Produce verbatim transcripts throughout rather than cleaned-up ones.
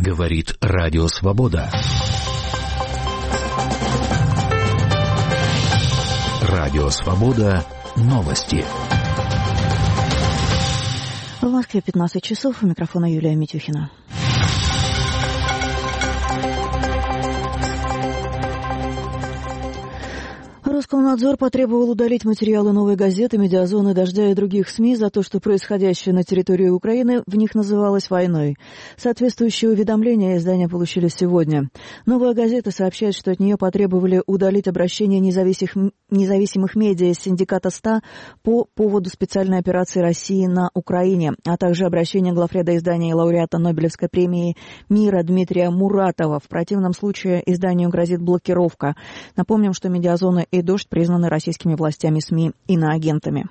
Говорит Радио Свобода. Радио Свобода. Новости. В Москве пятнадцать часов. У микрофона Юлия Митюхина. Роскомнадзор потребовал удалить материалы «Новой газеты», «Медиазоны», «Дождя» и других СМИ за то, что происходящее на территории Украины в них называлось войной. Соответствующие уведомления издания получили сегодня. «Новая газета» сообщает, что от нее потребовали удалить обращение независимых, независимых медиа из синдиката ста по поводу специальной операции России на Украине, а также обращение главреда издания и лауреата Нобелевской премии мира Дмитрия Муратова. В противном случае изданию грозит блокировка. Напомним, что «Медиазоны» и «Дождь» признаны российскими властями СМИ иноагентами.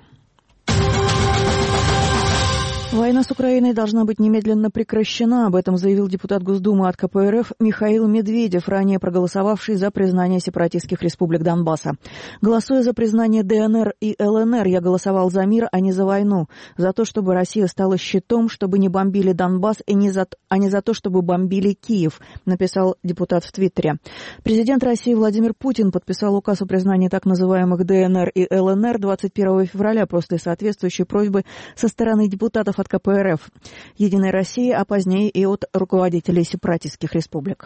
Война с Украиной должна быть немедленно прекращена. Об этом заявил депутат Госдумы от ка пэ эр эф Михаил Медведев, ранее проголосовавший за признание сепаратистских республик Донбасса. Голосуя за признание дэ эн эр и эл эн эр, я голосовал за мир, а не за войну. За то, чтобы Россия стала щитом, чтобы не бомбили Донбасс, и не за, а не за то, чтобы бомбили Киев, написал депутат в Твиттере. Президент России Владимир Путин подписал указ о признании так называемых дэ эн эр и эл эн эр двадцать первого февраля после соответствующей просьбы со стороны депутатов от ка пэ эр эф, Единой России, а позднее и от руководителей сепаратистских республик.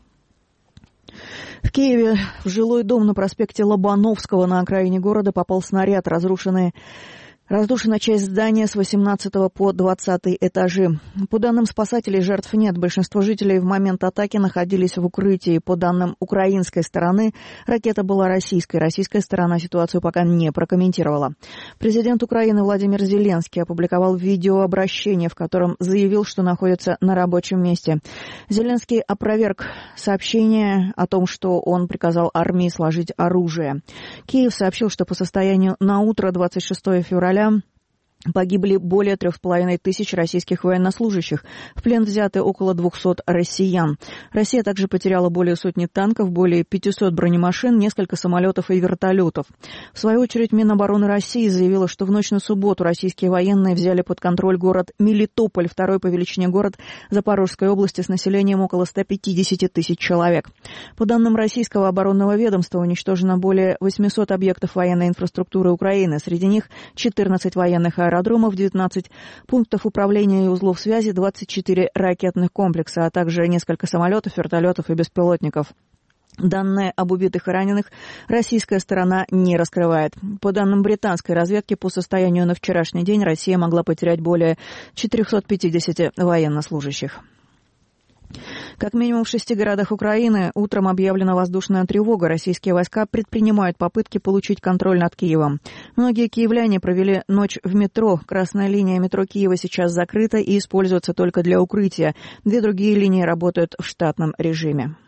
В Киеве в жилой дом на проспекте Лобановского на окраине города попал снаряд. Разрушенные Разрушена часть здания с восемнадцатого по двадцатый этажи. По данным спасателей, жертв нет. Большинство жителей в момент атаки находились в укрытии. По данным украинской стороны, ракета была российской. Российская сторона ситуацию пока не прокомментировала. Президент Украины Владимир Зеленский опубликовал видеообращение, в котором заявил, что находится на рабочем месте. Зеленский опроверг сообщение о том, что он приказал армии сложить оружие. Киев сообщил, что по состоянию на утро двадцать шестого февраля погибли более трех с половиной тысяч российских военнослужащих. В плен взяты около двухсот россиян. Россия также потеряла более сотни танков, более пятисот бронемашин, несколько самолетов и вертолетов. В свою очередь, Минобороны России заявила, что в ночь на субботу российские военные взяли под контроль город Мелитополь, второй по величине город Запорожской области с населением около ста пятидесяти тысяч человек. По данным российского оборонного ведомства, уничтожено более восьмисот объектов военной инфраструктуры Украины. Среди них четырнадцать военных аэродромов, аэродромов, девятнадцать пунктов управления и узлов связи, двадцать четыре ракетных комплекса, а также несколько самолетов, вертолетов и беспилотников. Данные об убитых и раненых российская сторона не раскрывает. По данным британской разведки, по состоянию на вчерашний день Россия могла потерять более четырехсот пятидесяти военнослужащих. Как минимум в шести городах Украины утром объявлена воздушная тревога. Российские войска предпринимают попытки получить контроль над Киевом. Многие киевляне провели ночь в метро. Красная линия метро Киева сейчас закрыта и используется только для укрытия. Две другие линии работают в штатном режиме.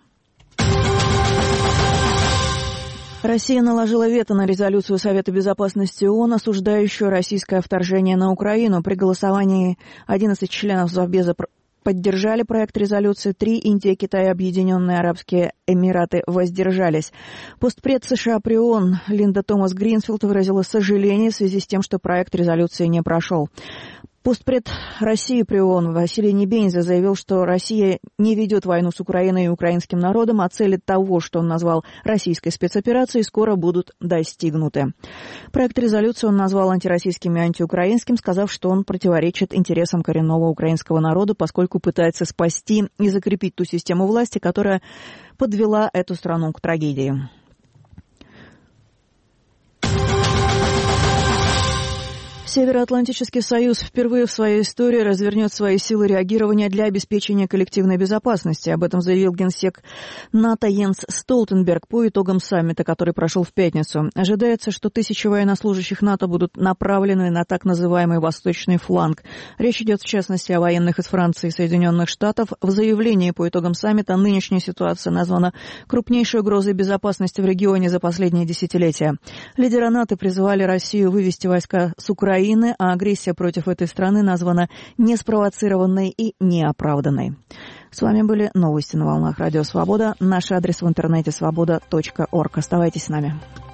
Россия наложила вето на резолюцию Совета безопасности ООН, осуждающую российское вторжение на Украину. При голосовании одиннадцать членов Совбеза поддержали проект резолюции, три — Индия, Китай и Объединенные Арабские Эмираты — воздержались. Постпред США при ООН Линда Томас Гринфилд выразила сожаление в связи с тем, что проект резолюции не прошел. Постпред России при ООН Василий Небензя заявил, что Россия не ведет войну с Украиной и украинским народом, а цели того, что он назвал российской спецоперацией, скоро будут достигнуты. Проект резолюции он назвал антироссийским и антиукраинским, сказав, что он противоречит интересам коренного украинского народа, поскольку пытается спасти и закрепить ту систему власти, которая подвела эту страну к трагедии. Североатлантический союз впервые в своей истории развернет свои силы реагирования для обеспечения коллективной безопасности. Об этом заявил генсек НАТО Йенс Столтенберг по итогам саммита, который прошел в пятницу. Ожидается, что тысячи военнослужащих НАТО будут направлены на так называемый восточный фланг. Речь идет в частности о военных из Франции и Соединенных Штатов. В заявлении по итогам саммита нынешняя ситуация названа крупнейшей угрозой безопасности в регионе за последние десятилетия. Лидеры НАТО призывали Россию вывести войска с Украины, а агрессия против этой страны названа неспровоцированной и неоправданной. С вами были новости на волнах Радио Свобода. Наш адрес в интернете свобода точка орг. Оставайтесь с нами.